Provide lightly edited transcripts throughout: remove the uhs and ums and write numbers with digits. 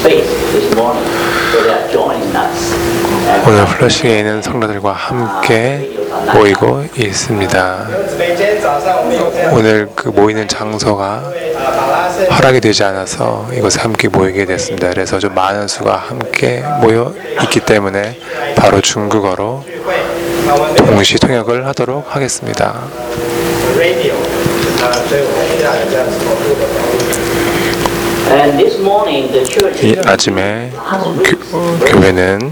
오늘 플러싱에 있는 성도들과 함께 모이고 있습니다. 오늘 그 모이는 장소가 허락이 되지 않아서 이곳에 함께 모이게 됐습니다. 그래서 좀 많은 수가 함께 모여 있기 때문에 바로 중국어로 동시 통역을 하도록 하겠습니다. 이 아침에 교회는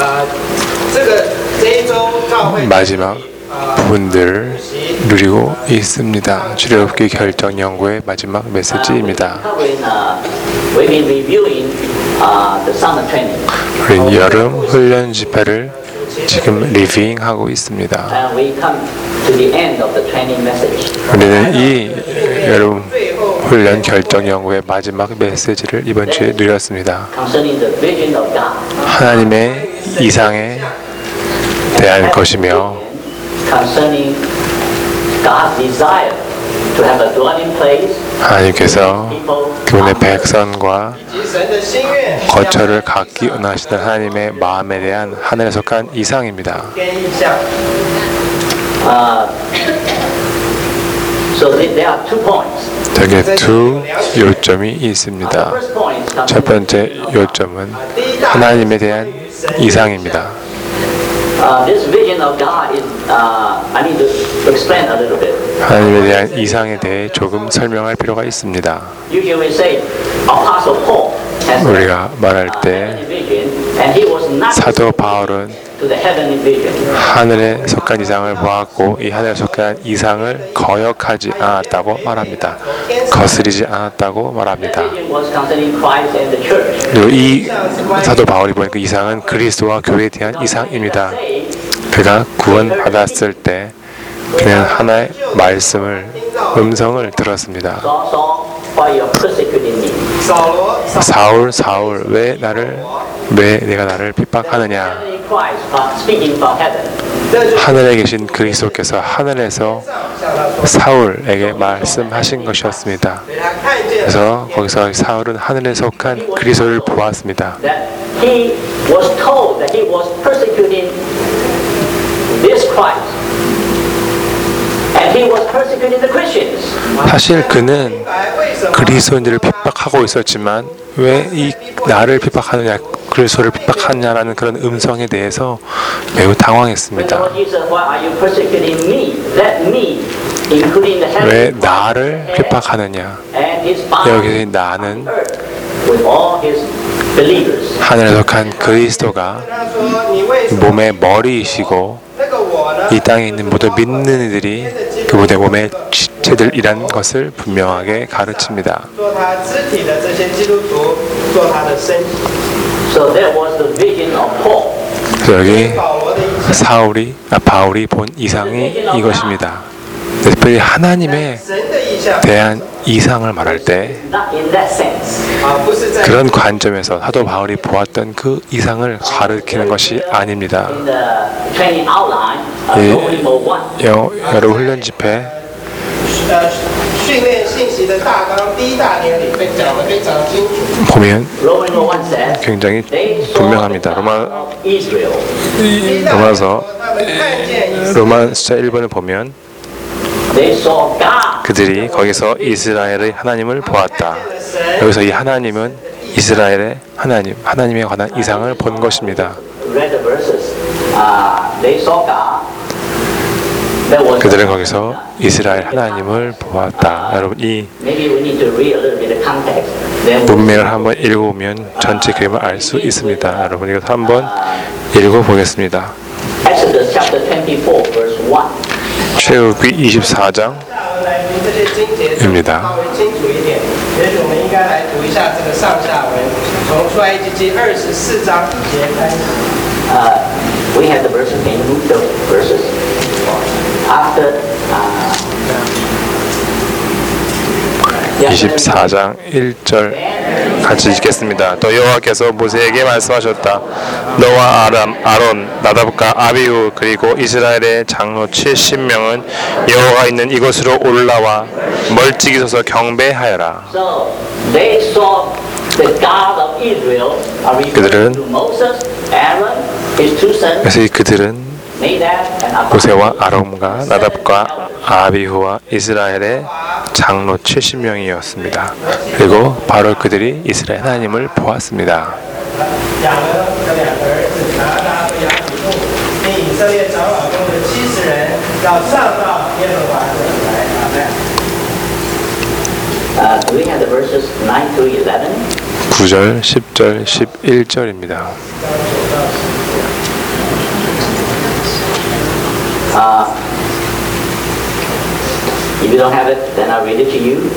마지막 부분들을 누리고 있습니다. 출애굽기 결정 연구의 마지막 메시지입니다. 우리는 여름 훈련 집회를 지금 리뷰잉하고 있습니다. 우리는 이 여름 훈련 결정 연구의 마지막 메시지를 이번 주에 누렸습니다. 하나님의 이상에 대한 것이며 하나님께서 그분의 백성과 거처를 갖기 원하시는 하나님의 마음에 대한 하늘에 속한 이상입니다. 여기에 두 요점이 있습니다. 첫 번째 요점은 하나님에 대한 이상입니다. 하나님에 대한 이상에 대해 조금 설명할 필요가 있습니다. 우리가 말할 때 사도 바울은 하늘에 속한 이상을 보았고 이 하늘에 속한 이상을 거역하지 않았다고 말합니다. 거스리지 않았다고 말합니다. 그리고 이 사도 바울이 보니까 이상은 그리스도와 교회에 대한 이상입니다. 그가 구원받았을 때 그는 하나의 말씀을 음성을 들었습니다. 사울 사울 왜 내가 나를 핍박하느냐. 하늘에 계신 그리스도께서 하늘에서 사울에게 말씀하신 것이었습니다. 그래서 거기서 사울은 하늘에 속한 그리스도를 보았습니다. 사실 그는 그리스도인들을 핍박하고 있었지만 왜 이 나를 핍박하느냐, 그리스도를 핍박하느냐라는 그런 음성에 대해서 매우 당황했습니다. 왜 나를 핍박하느냐? 여기서 나는 하늘에 속한 그리스도가 몸의 머리이시고 이 땅에 있는 모든 믿는 이들이 그분의 몸의 지체들이란 것을 분명하게 가르칩니다. 여기 바울이 본 이상이 이것입니다. 특별히 하나님에 대한 이상을 말할 때 그런 관점에서 사도 바울이 보았던 그 이상을 가르치는 것이 아닙니다. 여러 훈련 집회 보면 굉장히 분명합니다. 로마서 1번을 보면 그들이 거기서 이스라엘의 하나님을 보았다. 여기서 이 하나님은 이스라엘의 하나님에 관한 이상을 본 것입니다. 그들은 거기서 이스라엘 하나님을 보았다. 여러분 이 문맥을 한번 읽어보면 전체 그림을 알 수 있습니다. 여러분 이것을 한번 읽어보겠습니다. 출애굽기 24장입니다. We have the verses. Can you move the verses? After 24장 1절 같이 읽겠습니다. 또 여호와께서 모세에게 말씀하셨다. 너와 아론, 나답과 아비후 그리고 이스라엘의 장로 70명은 여호와가 있는 이곳으로 올라와 멀찍이 서서 경배하여라. So they saw the God of of Israel are referring 그들은 to Moses, Aaron, his two sons, 그래서 이 그들은 Nadab and 모세와 Abihu, 아론과 나답과 아비후와 이스라엘의 장로 70명이었습니다. 그리고 바로 그들이 이스라엘 하나님을 보았습니다. 亚伦的两个儿子拿达和亚比户，并以色列长老中的70人，要上到耶和华这里来。阿门。 Do we have the verses 9 to 11? 9절, 10절, 11절입니다. If you don't have it, then I'll read it to you.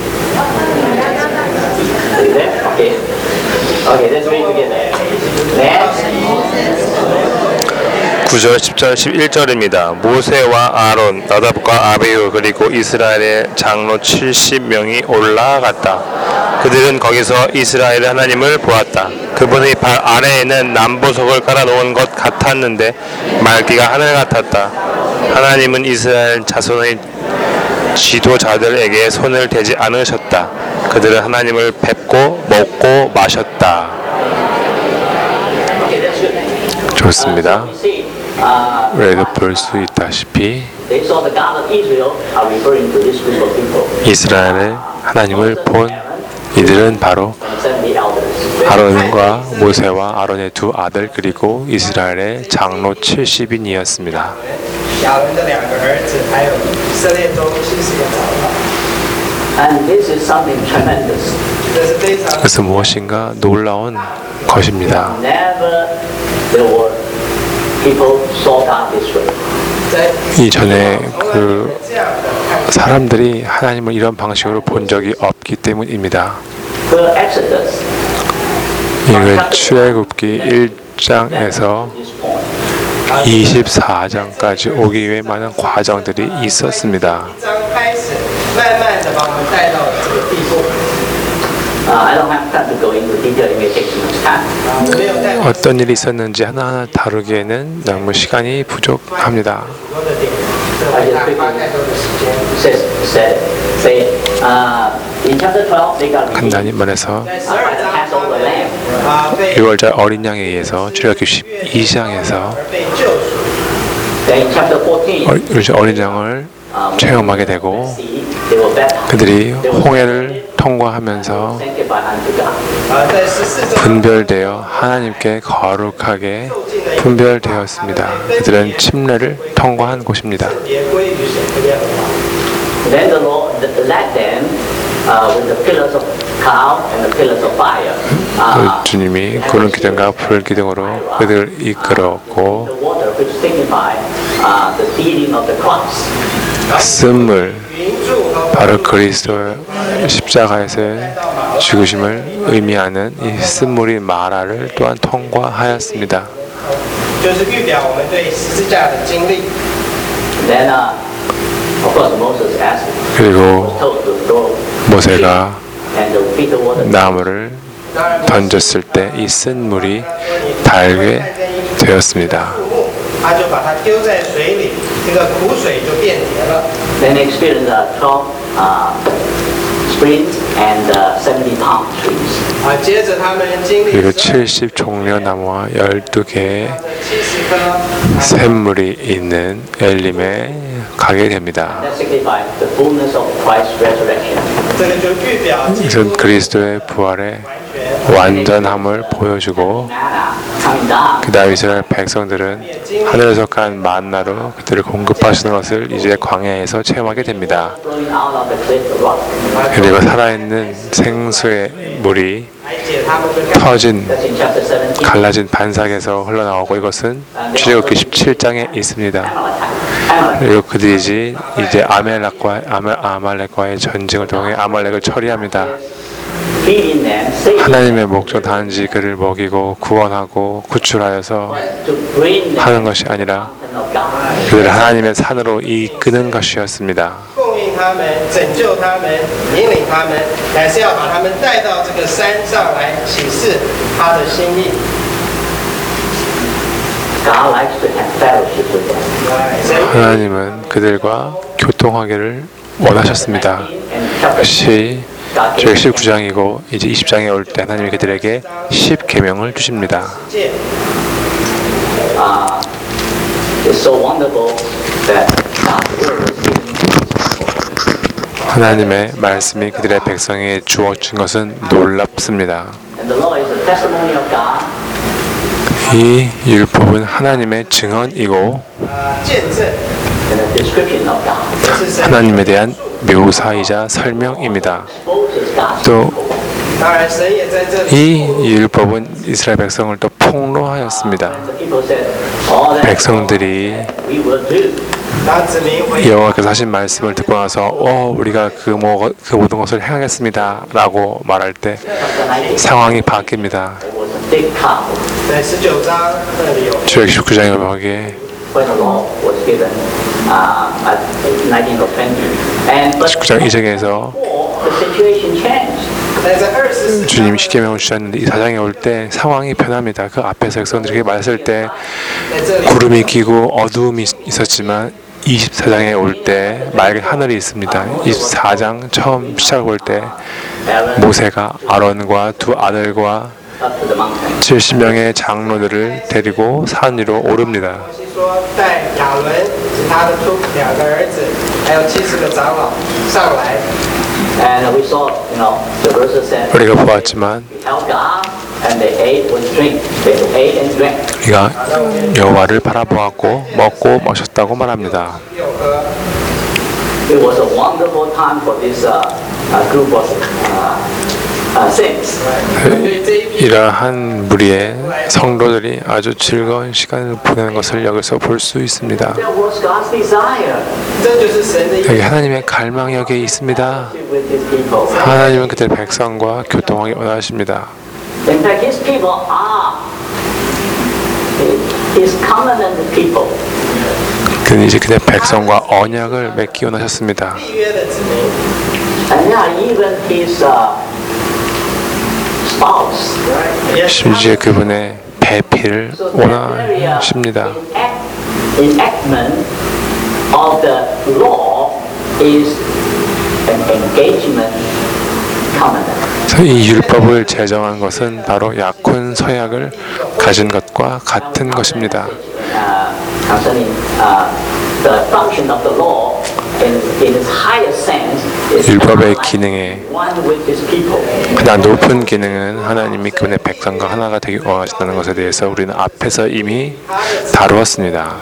Is it there? Okay. Okay, let's read together. Then 9절, 10절, 11절입니다. 모세와 아론, 나답과 아비후 그리고 이스라엘의 장로 70명이 올라갔다. 그들은 거기서 이스라엘의 하나님을 보았다. 그분의 발 아래에는 남보석을 깔아놓은 것 같았는데 말기가 하늘 같았다. 하나님은 이스라엘 자손의 지도자들에게 손을 대지 않으셨다. 그들은 하나님을 뵙고 먹고 마셨다. okay, that's good. 좋습니다. You see, 그래도 볼 수 있다시피 they saw the God of Israel are referring to this group of people. 이스라엘의 하나님을 본 이들은 바로 And 70 elders. 아론과 모세와 아론의 두 아들 그리고 이스라엘의 장로 70인이었습니다. 亚伦的两个儿子，还有以色列中70个长老， And this is something tremendous. 这是非常 그래서 무엇인가 놀라운 것입니다. Never there were people saw God this way. 在 이전에 从来没有 그 这样的看见。 사람들이 하나님을 이런 방식으로 본 적이 없기 때문입니다. For Exodus, 이걸 출애굽기 1장에서 this point. 24장까지 오기 위해 많은 과정들이 있었습니다. 一章开始，慢慢的把我们带到这个地步。 I don't have time to go into detail. It may take too much time. 我没有带很 어떤 일이 있었는지 하나하나 다루기에는 너무 시간이 부족합니다. 多的点，这会花太多的时间。 Say, in chapter 12, they got redeemed 간단히 말해서 在 by the 12章 Passover lamb. 被 6월절 어린 양에 의해서 출애굽기 12장에서 而被救赎。 Then in chapter 14, 어린 양을 체험하게 되고 see, they were baptized. 그들이 홍해를 통과하면서 Sanctified unto God. 在14章 분별되어 하나님께 거룩하게 분별되었습니다. 그들은 침례를 통과한 곳입니다. 也归于神的耶和华。 Then the Lord led them with the pillars of cloud and the pillars of fire. 주님이 구름 기둥과 불 기둥으로 그들을 이끌었고 The water which signified the feeding of the crops. 쓴물 云柱和 바로 그리스도의 십자가에서의 죽으심을 의미하는 이 쓴물이 마라를 또한 통과하였습니다. 就是预表我们对十字架的经历。 Then, of course, Moses asked, 그리고 told to throw 모세가 and to feed the water. 나무를 当然， 던졌을 때 이 쓴물이 달게 되었습니다. 树木，他就把它丢在水里，这个苦水就变甜了。 Then they experienced 12 springs and 70 palm trees. 接着他们经历 그리고 70 70 종려나무와 12개의 棵 샘물이 있는 엘림에 가게 됩니다. That signifies the fullness of Christ's resurrection. 这个就预表基督 이것은 그리스도의 부활의 完全。 완전함을 보여주고 Manna coming down. 그 다음 이스라엘 백성들은 하늘에서 간 만나로 그들을 공급하시는 것을 이제 광야에서 체험하게 됩니다. Flowing out of the cliff of rock. 그리고 살아있는 생수의 물이 排解他们的 터진 That's in chapter 17. 갈라진 반삭에서 흘러나오고 이것은 출애굽기 17장에 있습니다. Amalek. 그리고 그들이 이제 아말렉과의 전쟁을 통해 아말렉을 처리합니다. Feeding them, saving 하나님의 목적 단지 그를 먹이고 구원하고 구출하여서 to bring them 하는 것이 아니라 of God. 그들을 하나님의 산으로 이끄는 것이었습니다. 供应他们、拯救他们、引领他们，乃是要把他们带到这个山上来启示他的心意。 God likes to have fellowship with them. 神 하나님은 그들과 교통하기를 원하셨습니다. In chapter 역시 저 19장이고 이제 20장에 올 때 하나님이 그들에게 10계명을 주십니다. 戒 It's so wonderful that God's word was given. 하나님의 말씀이 그들의 백성에게 주어진 것은 놀랍습니다. And the law is a testimony of God. 이 율법은 하나님의 증언이고 见证 And a description of God. 也是神 하나님에 대한 묘사이자 설명입니다. Exposes God's 또 当然神也在这里 이 율법은 이스라엘 백성을 또 폭로하였습니다. The people said, all that 백성들이 we will do. 当子民回 여호와께서 하신 말씀을 듣고 나서 우리가 그 모든 것을 행하겠습니다 라고 말할 때 상황이 바뀝니다. There was a big cow 在19章那里有 주역 19장에 보기에 when the law was given at 19 or 20. And but 19장 2장에서 the situation changed. 但在24 주님이 십계명을 주셨는데 이 4장에 올 때 상황이 변합니다. 그 앞에서 백성들에게 말했을 때 在这里 구름이 끼고 어두움이 있었지만 24장에 올 때 맑은 하늘이 있습니다. 24장 처음 시작을 볼 때 Aaron 모세가 아론과 두 아들과 up to the mountain. 70명의 장로들을 데리고 산 위로 오릅니다. 摩西说带亚伦及他的2个儿子还有70个长老上来 And we saw, the verses said, 우리가 보았지만 we held God and they ate and drink. They ate and drank. 우리가 여호와를 바라보았고 먹고 마셨다고 말합니다. 又喝 It was a wonderful time for this group of saints. 对这一批 이러한 무리의 성도들이 아주 즐거운 시간을 보내는 것을 여기서 볼 수 있습니다. That was God's desire 这就是神的意 여기 하나님의 갈망이 여기 있습니다. with His people. 하나님은 그들 백성과 교통하기 원하십니다. In fact, His people are His covenant people. 그는 이제 그들 백성과 언약을 맺기 원하셨습니다. 立约的子民 And they are even His spouse. 심지어 그분의 배필을 So that very 원하십니다. enactment of the law is an engagement covenant. 그래서 이 율법을 제정한 것은 바로 약혼 서약을 가진 것과 같은 것입니다. Concerning the function of the law in its higher sense is 율법의 기능에 one with His people. 가장 높은 기능은 하나님이 그분의 백성과 하나가 되기 원하신다는 것에 대해서 우리는 앞에서 이미 다루었습니다.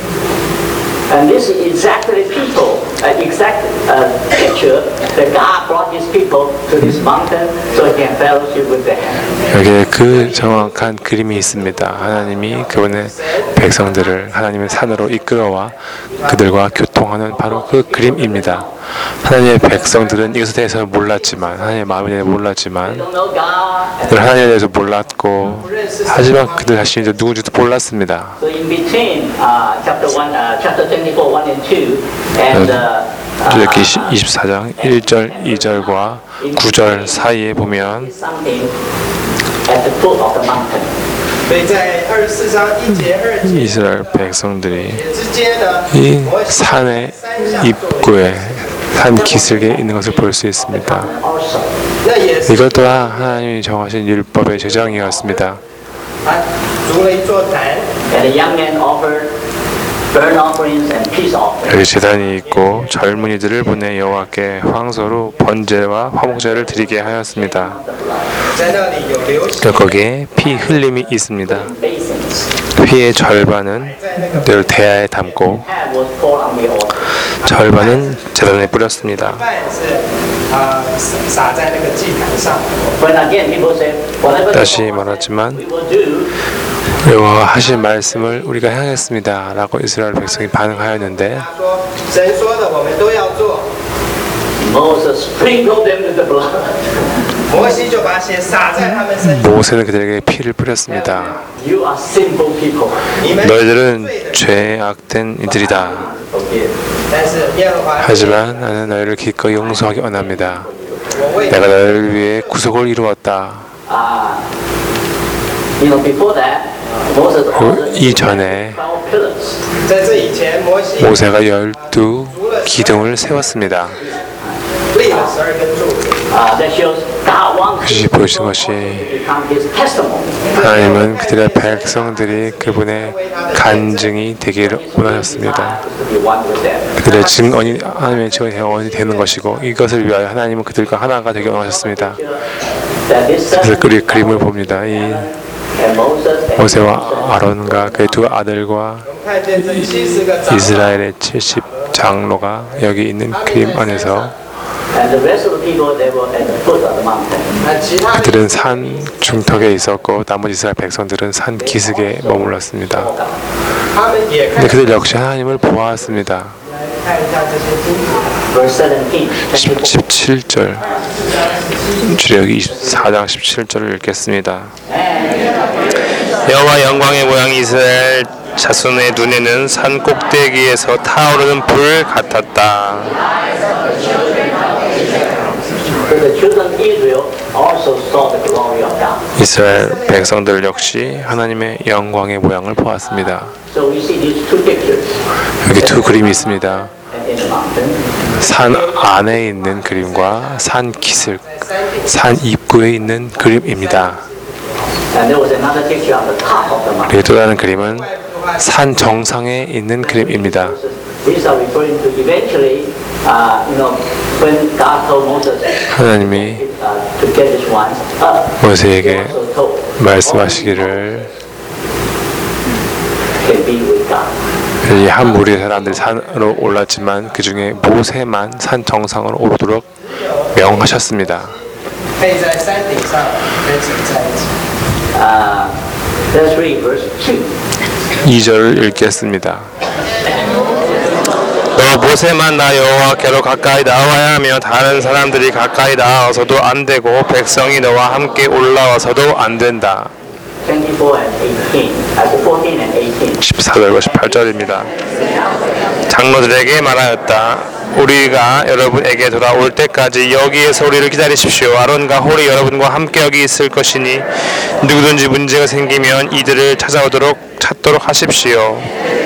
And this is exactly people, exact picture that God brought His people to this mountain so He can fellowship with them. 여기에 그 정확한 그림이 있습니다. 하나님이 그분의 백성들을 하나님의 산으로 이끌어와 그들과 교통하는 바로 그 그림입니다. 하나님의 백성들은 이것에 대해서는 몰랐지만 하나님의 마음에 대해서 몰랐지만 Don't know God. 그들 하나님에 대해서 몰랐고 하지만 그들 자신이 누구인지도 몰랐습니다. So in between chapter 24, 1 and 2, and 주역기 24장 1절, 2절과 9절 사이에 보면 something at the foot of the mountain. 所以在24章1节2节 이스라엘 백성들이 之间呢 이 摩西 산의 三项作为 입구에 산 기슭에 있는 것을 볼 수 있습니다. Also, 那也是 이것 또한 하나님이 정하신 율법의 제정이었습니다. 筑了一座坛 and the young men offered burnt offerings and peace offerings. 여기 제단이 있고 젊은이들을 보내 여호와께 황소로 번제와 화목제를 드리게 하였습니다. 在那里有流血 또 거기에 피 흘림이 있습니다. Basins. 피의 절반은 늘 대야에 담고 Half was poured on the altar. 절반은 제단에 뿌렸습니다. 半是撒在那个祭坛上 When again people say, whatever the 다시 Lord 말하지만 we will do, 여호와가 하신 말씀을 우리가 행하겠습니다 라고 이스라엘 백성이 반응하였는데 他说神说的我们都要做 Moses sprinkled them with the blood. 摩西就把血洒在他们身上 모세는 그들에게 피를 뿌렸습니다. You are sinful people. 你们 너희들은 죄에 악된 이들이다. Forgive. 但是耶和华 하지만 나는 너희를 기꺼이 용서하기 원합니다. 我为 내가 너희를 위해 구속을 이루었다. Before that, Moses ordered 이전에 12 pillars. 在这以前摩西 모세가 12 기둥을 세웠습니다. 立了12根柱子 That shows God wants 다시 people 보여주는 것이 to become His testimony. 하나님은 그들의 백성들이 그분의 간증이 되기를 원하셨습니다. To be one with them. 그들의 증언이 하나님의 증언이 되는 것이고 이것을 위하여 하나님은 그들과 하나가 되기 원하셨습니다. That this 그래서 그 그림을 봅니다. 이 and Moses 모세와 아론과 그의 두 아들과 看见这70个长老 이스라엘의 70 장로가 여기 있는 그림 안에서 and the rest of the people they were at the foot of the mountain. 其他的 그들은 산 중턱에 있었고 나머지 이스라엘 백성들은 산 기슭에 머물렀습니다. 他们也看 근데 그들 역시 하나님을 보았습니다. 看一下这些经文。 Verse 17. 17절 주력이 24장 17절을 읽겠습니다. 여호와 영광의 모양이 이스라엘 자손의 눈에는 산 꼭대기에서 타오르는 불 같았다. So the children of Israel also saw the glory of God. 이스라엘 백성들 역시 하나님의 영광의 모양을 보았습니다. So we see these two pictures. 여기 두 그림이 있습니다. And in the mountain. 산 안에 있는 그림과 산 기슭, 산 입구에 있는 그림입니다. And there was another picture on the top of the mountain. 그리고 또 다른 그림은 산 정상에 있는 그림입니다. These are referring to eventually, when God told Moses 하나님이 to get this one up, he 모세에게 also told 말씀하시기를 can be with God. 이 한 무리의 사람들이 산으로 올랐지만 그 중에 모세만 산 정상으로 오르도록 명하셨습니다. 可以在山顶上跟神在一起。 Let's read verse 2. 2절을 읽겠습니다. 너 모세만 나 여호와께로 가까이 나와야 하며 다른 사람들이 가까이 나와서도 안 되고 백성이 너와 함께 올라와서도 안 된다. 24 and 18. 14 and 18. 14절과 18절입니다. 장로들에게 말하였다. 우리가 여러분에게 돌아올 때까지 여기에서 우리를 기다리십시오. 아론과 홀이 여러분과 함께 여기 있을 것이니 누구든지 문제가 생기면 이들을 찾도록 하십시오.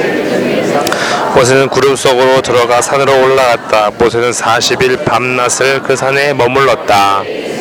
모세는 구름 속으로 들어가 산으로 올라갔다. 모세는 40일 밤낮을 그 산에 머물렀다.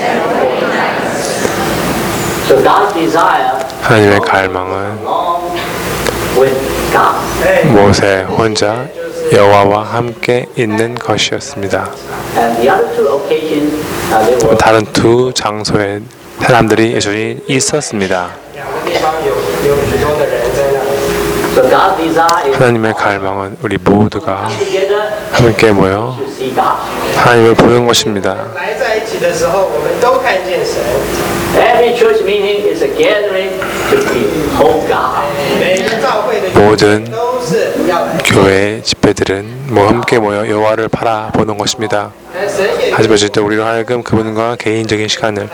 So God's desire 하나님의 갈망은 along with God. 모세 혼자 여호와와 함께 있는 것이었습니다. And the other two occasions, they were 다른 두 장소에 사람들이 여전히 있었습니다. 两个地方有许多的人在那里。 so God's desire is 하나님의 갈망은 우리 모두가 together 함께 모여 to see God. 하나님을 보는 것입니다. 来在一起的时候，我们都看见神。 Every church meeting is a gathering to behold God. 每个教会的 모든 都是要来。 교회 집회들은 함께 모여 여호와를 바라보는 것입니다. 但神也 하지만 진짜 우리로 하여금 그분과 개인적인 시간을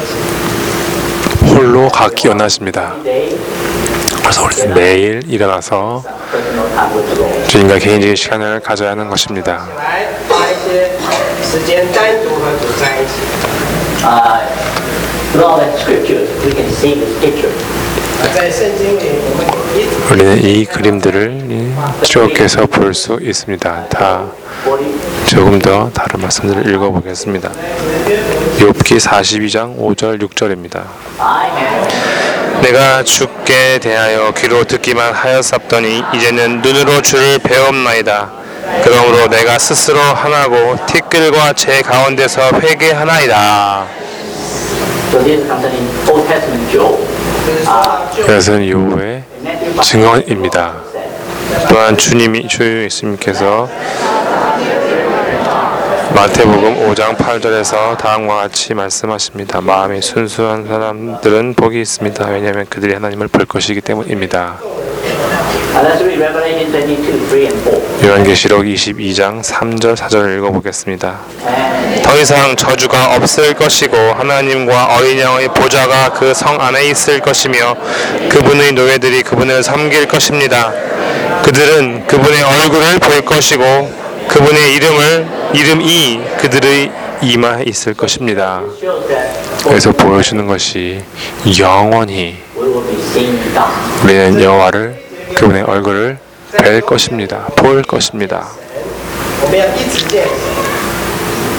홀로 갖기 원하십니다. day 그래서 우리는 매일 일어나서 personal time with the Lord. 주님과 개인적인 시간을 가져야 하는 것입니다. 来把一些时间单独和主在一起。 Throughout the scriptures, we can see this picture. 在圣经里，我们一直 우리는 이 그림들을 추억해서 볼 수 있습니다. 다 40. 조금 더 다른 말씀들을 읽어보겠습니다. 욥기 42장 5절 6절입니다. I have 내가 주께 대하여 귀로 듣기만 하였사더니 이제는 눈으로 주를 배움나이다. 그러므로 내가 스스로 하나고 티끌과 제 가운데서 회개하나이다. so this is concerning Old Testament Job. 就是说到就 이것은 욥의 Matthew 5, 증언입니다. said, 또한 주 예수님께서 마태복음 5장 8절에서 다음과 같이 말씀하십니다. 마음이 순수한 사람들은 복이 있습니다. 왜냐하면 그들이 하나님을 볼 것이기 때문입니다. let's read Revelation 22, 3 and 4. 요한계시록 22장 3절 4절을 읽어보겠습니다. And 더 이상 저주가 없을 것이고 하나님과 어린 양의 보좌가 그 성 안에 있을 것이며 그분의 노예들이 그분을 섬길 것입니다. 그들은 그분의 얼굴을 볼 것이고 그분의 이름이 그들의 이마에 있을 것입니다. shows that 그래서 보여주는 것이 영원히 we will be seeing God. 우리는 여호와를 그분의 얼굴을 뵐 것입니다. 볼 것입니다. 我们要一直见神。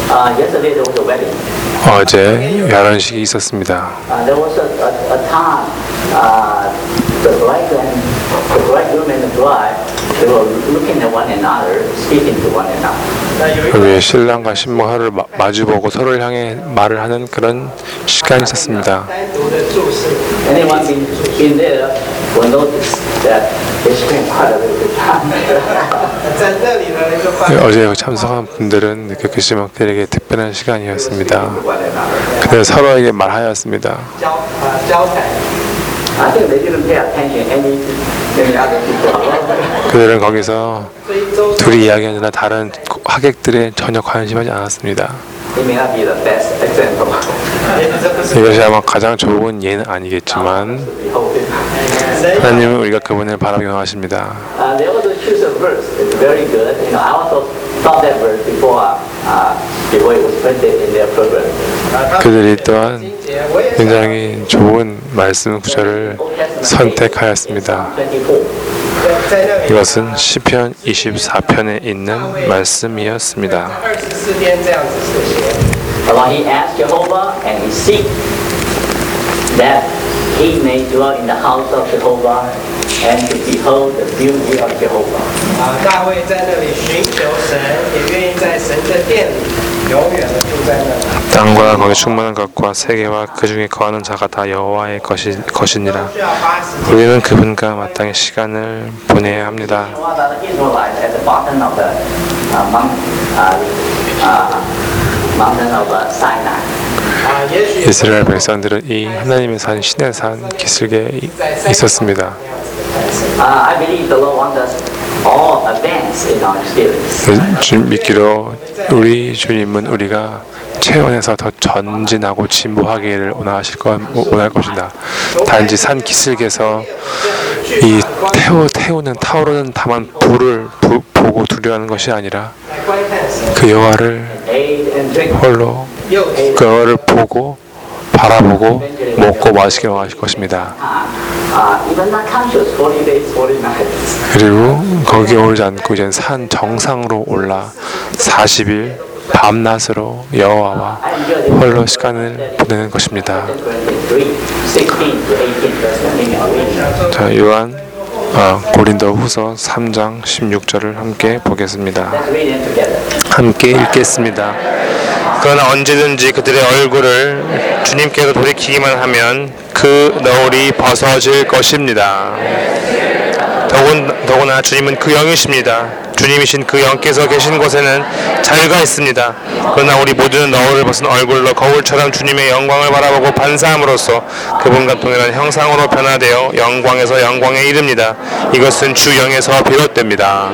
Yesterday there was a wedding. 어제 결혼식이 있었습니다. There was a time the bridegroom and the bride they were looking at one another, speaking to one another. 여기 신랑과 신부 서로를 마주보고 서로를 향해 말을 하는 그런 시간이 있었습니다. 单独的注视。 Anyone been there will notice that they spend quite a little bit of time. 在那里的那个饭 어제 참석한 분들은 느꼈겠지만 그들에게 특별한 시간이었습니다. one another. 그들 서로에게 말하였습니다. 交谈。 I think they didn't pay attention any other people. 그들은 거기서 所以周 둘이 이야기하느라 다른 하객들에 전혀 관심하지 않았습니다. It may not be the best example. 这不是 이것이 아마 가장 좋은 예는 아니겠지만 We hope it. 神 하나님은 우리가 그분을 바라보게 하십니다. They also choose a verse. It's very good. You know, I also thought that verse before it was printed in their program. 그들이 또한 经节我也想 굉장히 좋은 말씀 구절을 선택하였습니다. 24. 在那里 이것은 시편 24편에 있는 말씀이었습니다. 24天这样子是写。 Well, he asked Jehovah and he seek that he may dwell in the house of Jehovah and to behold the beauty of Jehovah. 大卫在那里寻求神，也愿意在神的殿里永远的住在那里。 땅과 거기 충만한 것과 세계와 그 중에 거하는 자가 다 여호와의 것이니라. 需要花时间。 우리는 그분과 마땅히 시간을 보내야 합니다. What are the Israelites at the bottom of the mountain of Sinai? 也许 이스라엘 백성들은 이 하나님의 산 신의 산 기슭에 있었습니다. I believe the Lord wants us all advance in our experience. 주님 믿기로 우리 주님은 우리가 체험에서 더 전진하고 진보하기를 원할 것이다. 단지 산 기슭에서 이 태우는 타오르는 다만 불을 보고 두려워하는 것이 아니라 来观看神， 그 여호와를 Eat and drink. 홀로 又 그 여호와를 보고 바라보고 먹고 마시게 하실 것입니다. Even not conscious, 40 days, 40 nights. 그리고 거기에 오르지 않고 이제 산 정상으로 올라 40일 밤낮으로 여호와와 홀로 시간을 보내는 것입니다. 16 to 18 verse. 자, 요한 고린도 후서 3장 16절을 함께 보겠습니다. Let's read it together. 함께 읽겠습니다. 그러나 언제든지 그들의 얼굴을 주님께로 돌이키기만 하면 그 너울이 벗어질 것입니다. 더구나 주님은 그 영이십니다. 주님이신 그 영께서 계신 곳에는 자유가 있습니다. 그러나 우리 모두는 너울을 벗은 얼굴로 거울처럼 주님의 영광을 바라보고 반사함으로써 그분과 동일한 형상으로 변화되어 영광에서 영광에 이릅니다. 이것은 주 영에서 비롯됩니다.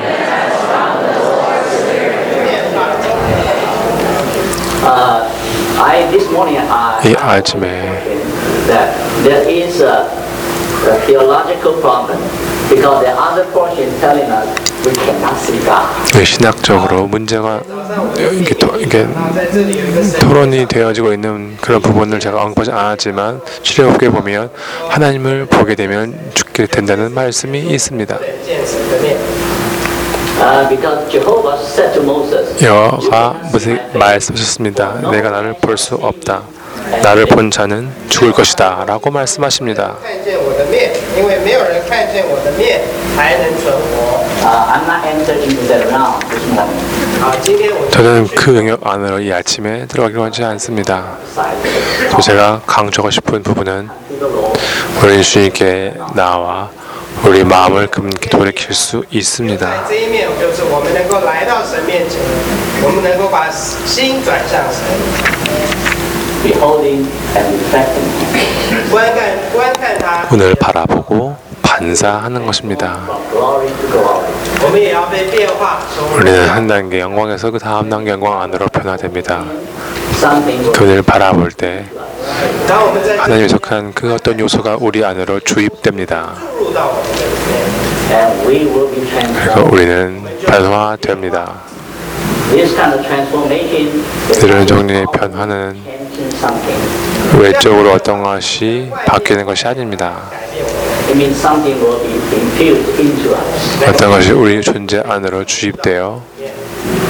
This morning 이 아침에 that there is a theological problem because the other portion telling us we cannot see God. 신학적으로 문제가 이게 在这里有一个神 토론이 되어지고 있는 그런 부분을 제가 언급하지 않았지만 실력없게 보면 하나님을 보게 되면 죽게 된다는 말씀이 있습니다. 见神的面。 Because Jehovah said to Moses, 여호와가 말씀하셨습니다. 내가 나를 볼 수 없다. 나를 본 자는 죽을 것이다 라고 말씀하십니다. 看见我的面，因为没有人看见我的面还能存活。 I'm not entering into that realm this morning. 今天我 저는 그 영역 안으로 이 아침에 들어가기로 하지 않습니다. 또 제가 강조하고 싶은 부분은 To the Lord. 우리 주님께 나와 우리 마음을 그분께 돌이킬 수 있습니다. 在这一面，就是我们能够来到神面前，我们能够把心转向神， Beholding and reflecting Him. 观看他。 오늘 바라보고 반사하는 것입니다. From glory to glory. 我们也要被变化，从 우리는 한 단계 영광에서 그 다음 단계 영광 안으로 변화됩니다. Something will 그분을 바라볼 때 当我们在 하나님에 속한 그 어떤 요소가 우리 안으로 주입됩니다. 注入到我们的里面。 and we will be 그리고 transformed. 우리는 변화됩니다. This kind of transformation 이런 종류의 변화는 changing something. 외적으로 어떤 것이 바뀌는 것이 아닙니다. It means something will be infused into us. 어떤 것이 우리 존재 안으로 주입되어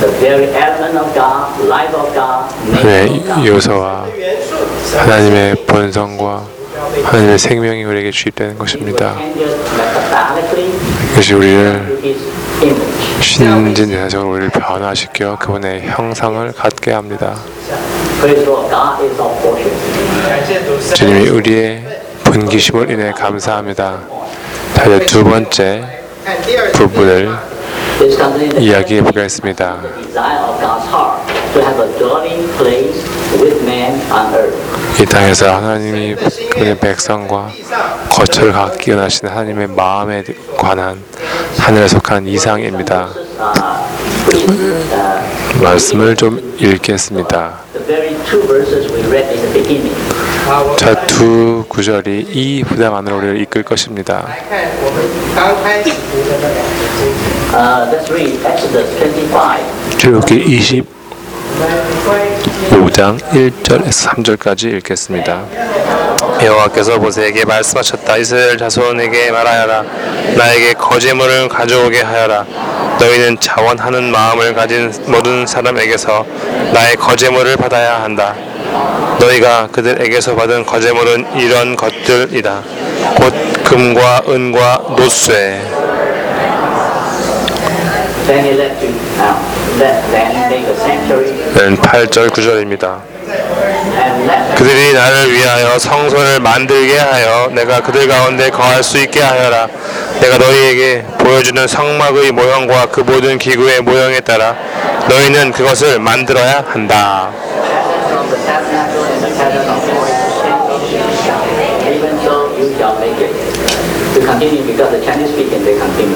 the very element of God, life of God, nature of 하나님의 God. 요소와 元素， 하나님의 본성과 하나님의 생명이 우리에게 주입되는 것입니다. Changes metabolically 이것이 우리를 to His image. 신진대사적으로 우리를 변화시켜 그분의 형상을 갖게 합니다. Praise the Lord. God is our portion. 感谢主，神 주님이 우리의 분기심을 인해 감사합니다. 다시 두 번째 看第二节 부분을 This comes in the 이야기해 보겠습니다. desire of God's heart to have a dwelling place with man on earth. 이 땅에서 하나님이 그분의 백성과 거처를 갖기 원하시는 하나님의 마음에 관한 하늘에 속한 이상입니다. 말씀을 좀 읽겠습니다. The very two verses we read in the beginning. 자, 두 구절이 이 부담 안으로 우리를 이끌 것입니다. 来看我们刚开始读的那两节经文。 Let's read Exodus 25. 출애굽기 25장 1절에서 3절까지 읽겠습니다. 여호와께서 모세에게 말씀하셨다. 이스라엘 자손에게 말하여라. 나에게 거제물을 가져오게 하여라. 너희는 자원하는 마음을 가진 모든 사람에게서 나의 거제물을 받아야 한다. 너희가 그들에게서 받은 거제물은 이런 것들이다. 곧 금과 은과 노쇠. Then he led to let them make a sanctuary 8절 9절입니다. and let 그들이 나를 위하여 성소를 만들게 하여 내가 그들 가운데 거할 수 있게 하여라. 내가 너희에게 보여주는 성막의 모형과 그 모든 기구의 모형에 따라 너희는 그것을 만들어야 한다. from the tabernacle and the pattern of even so you shall make it. To continue because the Chinese speaking they continue.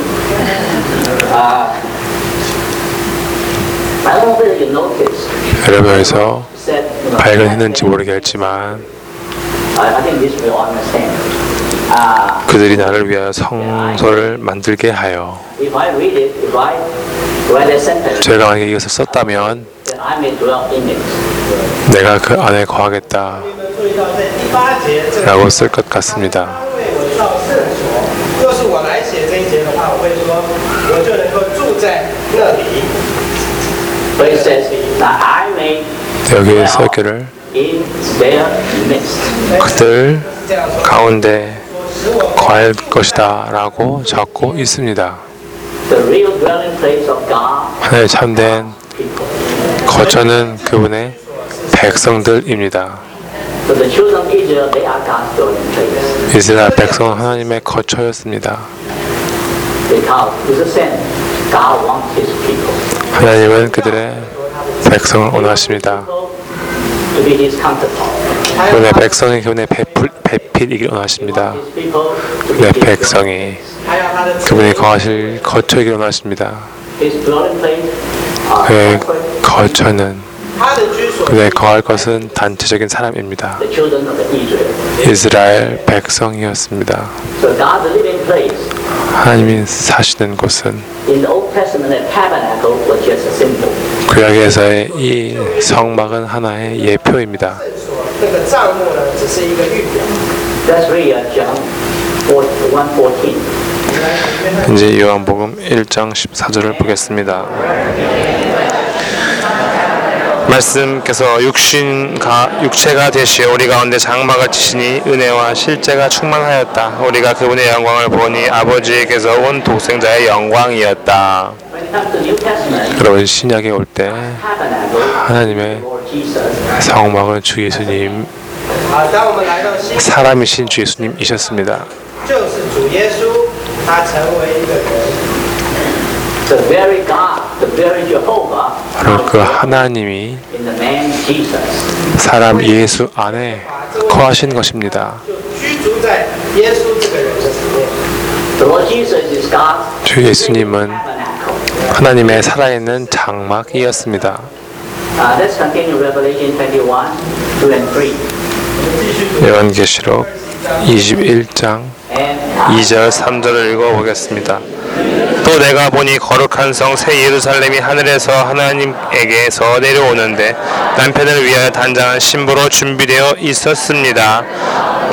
I don't know whether you noticed. 여러분에서 Said, 발견했는지 모르겠지만 I think this we all understand. 그들이 나를 위하여 성소를 만들게 하여. If I read it, if I write a sentence, 제가 만약에 이것을 썼다면 then I may dwell in it. 내가 그 안에 거하겠다 你们注意到在第八节这个 라고 쓸 것 같습니다. 他为我造圣所，若是我来写这一节的话，我会说，我就能够住在那里。 But it says that I may 여기에 써있기를 in their midst. 그들 这样说， 가운데 使我 거할 것이다 라고 적고 있습니다. The real dwelling place of God 하나의 참된 people. 거처는 그분의 백성들입니다. So the children of Israel, they are God's dwelling place. 이스라엘 백성은 하나님의 거처였습니다. Because it's the same. God wants His people. 하나님은 그들의 백성을 원하십니다. To be His counterpart. 그분의 백성이 그분의 배필이길 원하십니다. His people to be 그분의 His 백성이 还要他的子 그분이 거하실 거처이길 원하십니다. His dwelling place. 그의 거처는 他的居所， 그의 거할 것은 단체적인 사람입니다. The children of Israel. 이스라엘 백성이었습니다. So God's living place 하나님이 사시는 곳은 in the Old Testament, the tabernacle was just a symbol. 구약에서의 이 성막은 하나의 예표입니다. 圣所那个帐幕呢，只是一个预表。 Let's read John 1:14. 이제 요한복음 1장 14절을 보겠습니다. 말씀께서 육체가 되시어 우리 가운데 장막을 치시니 은혜와 실제가 충만하였다. 우리가 그분의 영광을 보니 아버지에게서 온 독생자의 영광이었다. When it comes to New Testament, 여러분 신약에 올 때 tabernacle, 하나님의 Lord Jesus, 성막은 주 예수님, 好，当我们来到新， 사람이신 주 예수님이셨습니다. 就是主耶稣，他成为一个人， the very God, the very Jehovah, 바로 그 하나님이 in the man Jesus. 사람 예수 안에 거하신 것입니다. 就居住在耶稣这个人的里面。 The Lord Jesus is God. 주 예수님은 Tabernacle. 하나님의 살아있는 장막이었습니다. Let's continue Revelation 21, 2 and 3. 요한계시록 21장 And 2절 3절을 읽어보겠습니다. 또 내가 보니 거룩한 성 새 예루살렘이 하늘에서 하나님에게서 내려오는데 남편을 위하여 단장한 신부로 준비되어 있었습니다.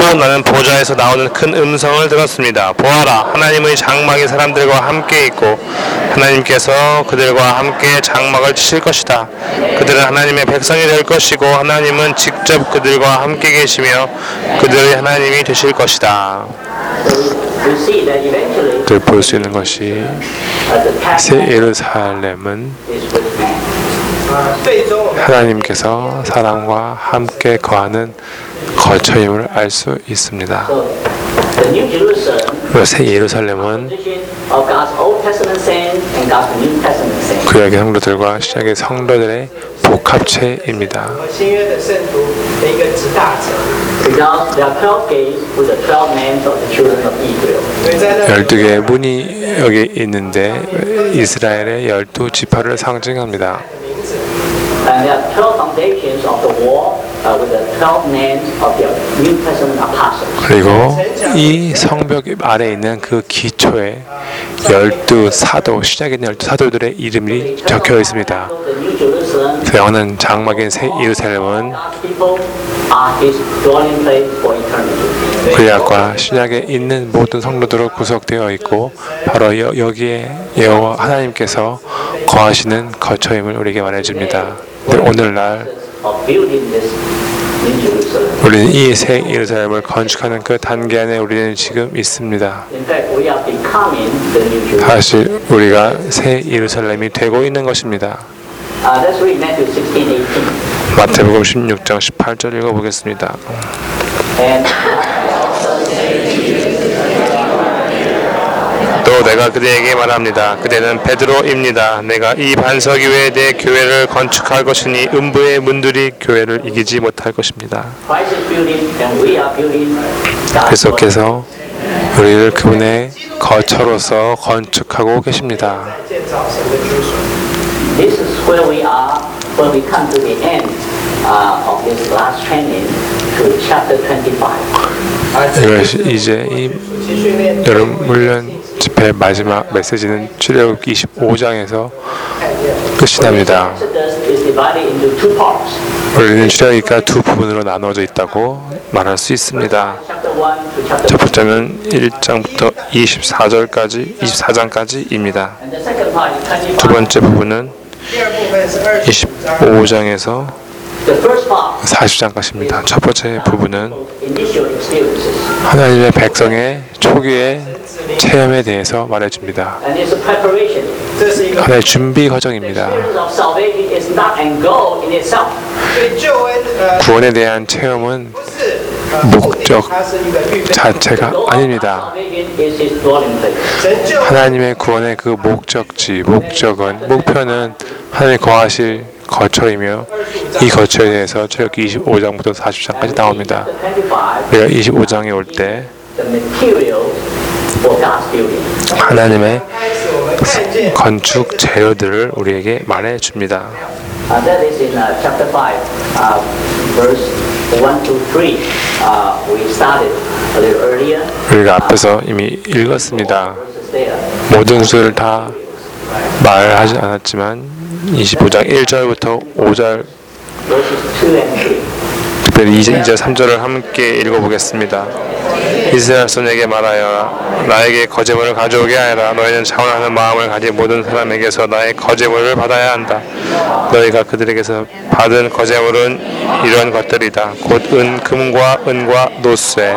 또 나는 보좌에서 나오는 큰 음성을 들었습니다. 보아라, 하나님의 장막이 사람들과 함께 있고 하나님께서 그들과 함께 장막을 치실 것이다. 그들은 하나님의 백성이 될 것이고 하나님은 직접 그들과 함께 계시며 그들의 하나님이 되실 것이다. We see that eventually 볼 수 있는 것이 the 새 tabernacle 예루살렘은 is with man. 最终我们 하나님께서 사람과 함께 거하는 거처임을 알 수 있습니다. So the New Jerusalem 그리고 새 예루살렘은 position of God's Old Testament saints and God's New Testament saints. 구약의 성도들과 신약의 성도들의 복합체입니다. 新约的圣徒的一个集大成， Because there are 12 gates with the 12 names of the children of Israel. 所以在那里 12개의 문이 여기 있는데 이스라엘의 12지파를 상징합니다. And there are 12 foundations of the wall with the 12 names of the New Testament apostles. 그리고 이 성벽 아래에 있는 그 기초에 12사도, 신약에 있는 12사도들의 이름이 적혀 있습니다. The New Jerusalem, 영원한 장막인 새 예루살렘은 God's people are His dwelling place for eternity. 구약과 신약에 있는 모든 성도들로 구성되어 있고 바로 여기에 여호와 하나님께서 거하시는 거처임을 우리에게 말해줍니다. 근데 오늘날 Of building this New Jerusalem. 우리는 이 새 예루살렘을 건축하는 그 단계 안에 우리는 지금 있습니다. In fact, we are becoming the New Jerusalem. 사실 우리가 새 예루살렘이 되고 있는 것입니다. Let's read Matthew 16:18. 마태복음 16장 18절 읽어보겠습니다. And 또 내가 그대에게 말합니다. 그대는 베드로입니다. 내가 이 반석 위에 내 교회를 건축할 것이니 음부의 문들이 교회를 이기지 못할 것입니다. Christ is building, and we are building God's 그리스도께서 우리를 그분의 거처로서 건축하고 계십니다. 建造神的居所。 This is where we are when we come to the end of this last training to chapter 25. 이것이 이제 이 暑期训练 여름 훈련 집회 마지막 메시지는 출애굽기 25장에서 끝이 납니다. Exodus is divided into two parts. 우리는 출애굽기가 두 부분으로 나누어져 있다고 말할 수 있습니다. Chapter 1 to chapter 첫 번째는 1장부터 24장까지입니다. And the second part is 25. 두 번째 부분은 第二部分是25章， 25장에서 The first part, 40장까지입니다. 첫 번째 부분은 initial experiences. 하나님의 백성의 초기의 체험에 대해서 말해줍니다. And it's a preparation. 这是一个 하나의 준비 과정입니다. Experience of salvation is not an goal in itself. 对救恩， 구원에 대한 체험은 不是 목적 它是一个预备。 자체가 The goal of 아닙니다. salvation is His dwelling place. 神救恩 하나님의 구원의 그 목표는 하나님 거하실 거처이며 이 거처에 대해서 출애굽기 25장부터 40장까지 나옵니다. Chapter 25, 우리가 25장에 올 때 the material for God's building. 하나님의 开始我们看见 건축 재료들을 우리에게 말해줍니다. That is in chapter 5, verse 1 to 3. We started a little earlier. 우리가 앞에서 이미 읽었습니다. Verses there. 모든 것을 다 말하지 않았지만 25장 1절부터 5절 Verses 2 and 3. 특별히 2절 3절을 함께 읽어보겠습니다. 이스라엘 손에게 말하여 나에게 거제물을 가져오게 하여라. 너희는 자원하는 마음을 가진 모든 사람에게서 나의 거제물을 받아야 한다. 너희가 그들에게서 받은 거제물은 이런 것들이다. 곧 금과 은과 노쇠.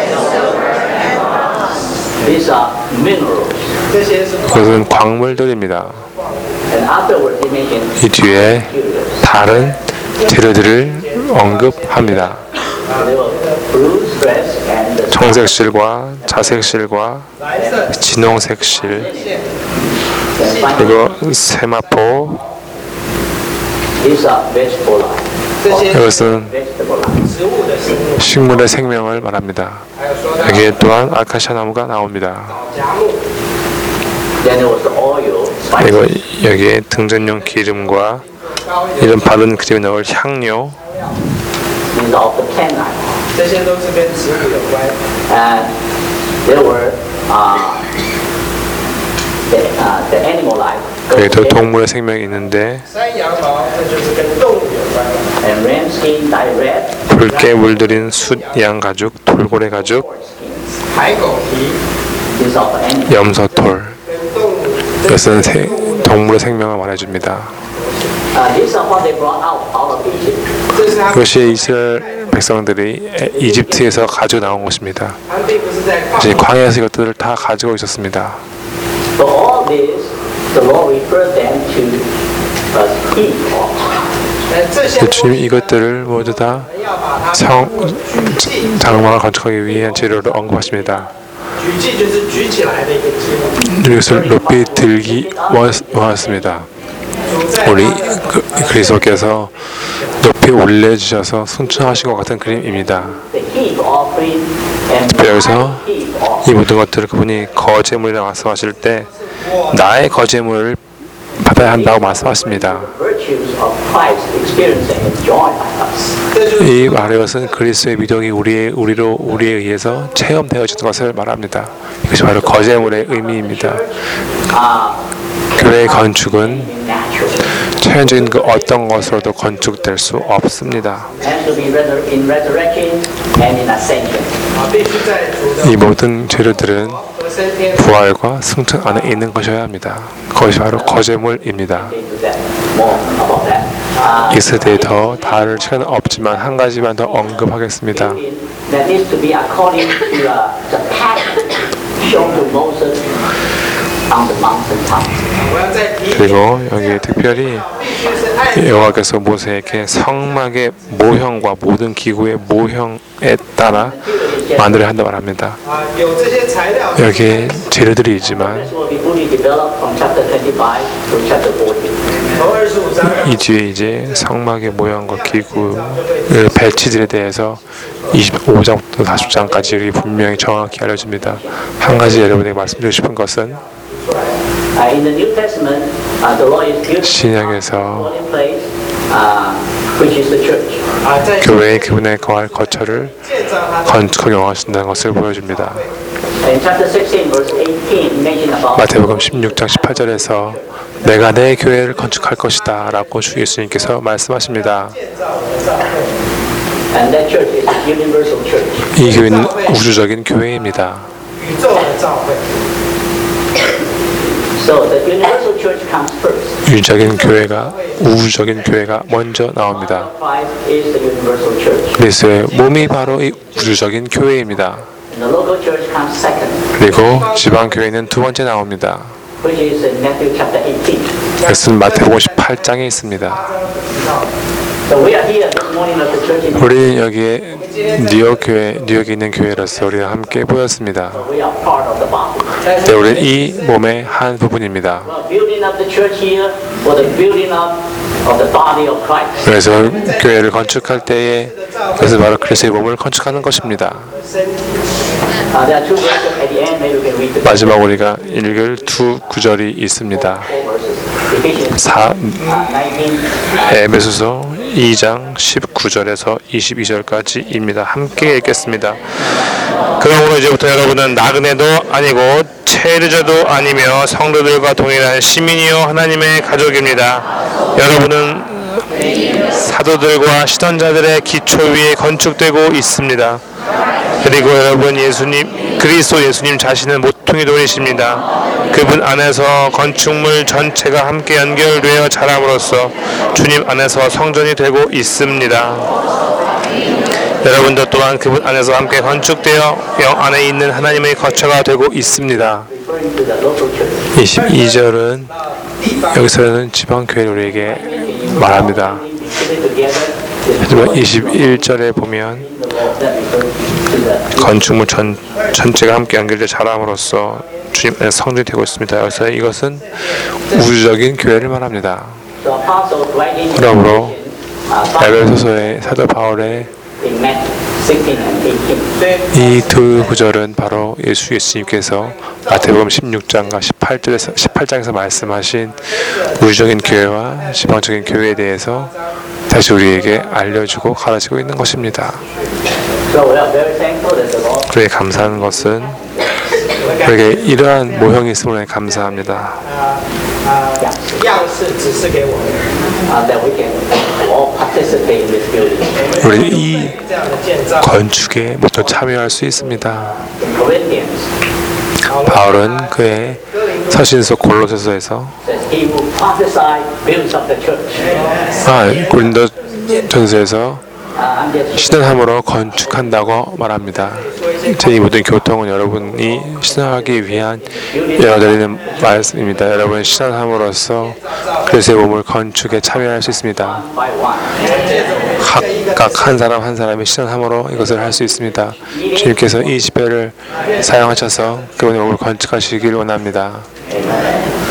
These are minerals. 这些是 그것은 광물들입니다. And afterwards he mentioned 이 뒤에 materials. 다른 재료들을 언급합니다. They were blue threads and the 청색실과 자색실과 蓝色 진홍색실 线， and finally, 그리고 세마포 these are vegetable life. 这些 이것은 Vegetable life. 植物的生物， 식물의 생명을 말합니다. 还有说到 여기에 또한 아카시아 나무가 나옵니다. 荚木， Then there was the oil, 그리고 spices. 여기에 등전용 기름과 高一点， 이런 바른 그림에 넣을 향료 These are of the plant life. 这些都是跟植物有关。 And there were the animal life. 여기도 동물의 생명이 있는데 山羊毛那就是跟动物有关的。 And ram skin dye red. 붉게 물들인 숫양 가죽, 돌고래 가죽, 海狗皮 Is of animal. 염소털. 跟动物 이것은 동물의 생명을 말해줍니다. These are what they brought out of Egypt. 这是他们 이것이 이스라엘 백성들이 이집트에서 가지고 나온 것입니다. 他们并不是在 이제 矿 광야에서 이것들을 다 가지고 있었습니다. For all this, the Lord referred them to as heap of. 这些 근데 주님이 이것들을 모두 다 要把它 성, 举祭， 장막을 건축하기 위한 재료로 언급하십니다. 举祭就是举起来的一个祭物。 이것을 높이 들기 원했습니다. 主在 우리 그리스도께서 높이 올려주셔서 승천하신 것 같은 그림입니다. The heap offering and the 여기서 heap 이 offering. 모든 것들을 그분이 거제물이라고 말씀하실 때 나의 거제물을 받아야 한다고 말씀하십니다. Virtues of Christ experienced and enjoyed by us. 这就是 이 말의 것은 그리스도의 미덕이 우리에 의해서 체험되어지는 것을 말합니다. 이것이 바로 거제물의 의미입니다. 교회의 건축은 Natural. 자연적인 그 어떤 것으로도 건축될 수 없습니다. Has to be in resurrection and in ascension. 必须在主的 이 모든 재료들은 和升天 부활과 승천 안에 있는 것이어야 합니다. 그것이 바로 거제물입니다. Into that more about that. 이것에 대해 더 다룰 시간은 없지만 한 가지만 더 언급하겠습니다. That needs to be according to the pattern shown to Moses on the mountain top. 我要再提醒， 그리고 여기에 특별히 必须是按 여호와께서 모세에게 성막의 모형과 모든 기구의 모형에 따라 만들어야 한다 말합니다. 有这些材料， 여기에 재료들이 있지만 This will be fully developed from chapter 25 to chapter 40. 从25章 이 뒤에 이제 성막의 모형과 기구의 배치들에 대해서 25장부터 40장까지 분명히 정확히 알려줍니다. 한 가지 여러분에게 말씀드리고 싶은 것은 In the New Testament, the Lord is building 신약에서 a holy place, which is the church. 在 교회의 그분의 거할 거처를 建造它的 건축하게 원하신다는 것을 보여줍니다. In chapter 16, verse 18, mentioned about 마태복음 16장 18절에서 내가 내 교회를 건축할 것이다 라고 주 예수님께서 말씀하십니다. 建造的教会， and that church is a universal church. 이 교회는 우주적인 교회입니다. 宇宙的教会。 So the universal church comes first. 우주적인 교회가 먼저 나옵니다. Christ is the universal church. 그리스도의 몸이 바로 이 우주적인 교회입니다. And the local church comes second, 그리고 지방 교회는 두 번째 나옵니다. which is in Matthew chapter 18. 이것은 마태복음 18장에 있습니다. So we are here this morning at the church in 우리는 여기에 뉴욕에 있는 교회로서 우리가 함께 모였습니다. we are part of the body. 네, 우리는 이 몸의 한 부분입니다. We are building up the church here for the building up of the body of Christ. 그래서 교회를 건축할 때에 그것은 바로 그리스도의 몸을 건축하는 것입니다. There are two verses at the end. Maybe we can read the 마지막 우리가 읽을 두 구절이 있습니다. four verses. Ephesians 19. 에베소서 2장 19절에서 22절까지입니다. 함께 읽겠습니다. 그러므로 이제부터 여러분은 나그네도 아니고 체류자도 아니며 성도들과 동일한 시민이요 하나님의 가족입니다. 여러분은 사도들과 시선자들의 기초 위에 건축되고 있습니다. 그리고 여러분 그리스도 예수님 자신은 모퉁이 돌이십니다. 그분 안에서 건축물 전체가 함께 연결되어 자람으로써 주님 안에서 성전이 되고 있습니다. 여러분도 또한 그분 안에서 함께 건축되어 영 안에 있는 하나님의 거처가 되고 있습니다. Referring to the local church. 22절은 여기서는 지방교회를 우리에게 말합니다. 하지만 21절에 보면 건축물 전체가 함께 연결되어 자람으로써 주님 안에 성전이 되고 있습니다. 그래서 이것은 우주적인 교회를 말합니다. The apostles writing 그러므로 에베소서의 사도 바울의 in Matthew 16 and 18. 이 두 구절은 바로 예수님께서 마태복음 16장과 18장에서 말씀하신 우주적인 교회와 지방적인 교회에 대해서 다시 우리에게 알려주고 가르치고 있는 것입니다. So we are very thankful that the Lord 그에 감사하는 것은 우리에게 이러한 모형이 있음을 감사합니다. 样式指示给我们， that we can all participate in this building. 우리 이 这样的建造。 건축에 모두 참여할 수 있습니다. In Corinthians, 바울은 그의 서신서 골로새서에서 says he who prophesy builds up the church. 고린도 전서에서 I'm just 신앙함으로 건축한다고 말합니다. 제 이 모든 교통은 여러분이 신앙하기 위한 열어드리는 말씀입니다. 여러분 신앙함으로써 그리스도의 몸을 건축에 참여할 수 있습니다. by one. 각각 한 사람 한 사람이 신앙함으로 이것을 할 수 있습니다. 주님께서 이 집회를 사용하셔서 그분의 몸을 건축하시길 원합니다. Amen.